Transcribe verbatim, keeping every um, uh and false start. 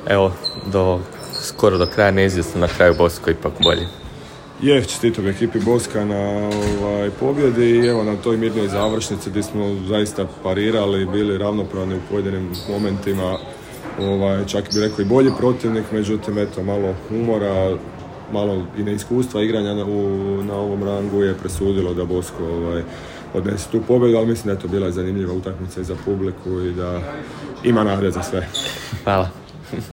evo, do, skoro do kraja neizvjesno, na kraju Bosko ipak bolji. Je, čestitam ekipi Boska na ovaj, pobjedi i evo na toj mirnoj završnici gdje smo zaista parirali, bili ravnopravni u pojedinim momentima, ovaj, čak bi rekao i bolji protivnik, međutim eto, malo umora, malo i neiskustva igranja na, u, na ovom rangu je presudilo da Bosko ovaj, odnese tu pobjedu, ali mislim da je to bila zanimljiva utakmica i za publiku i da ima nade za sve. Hvala.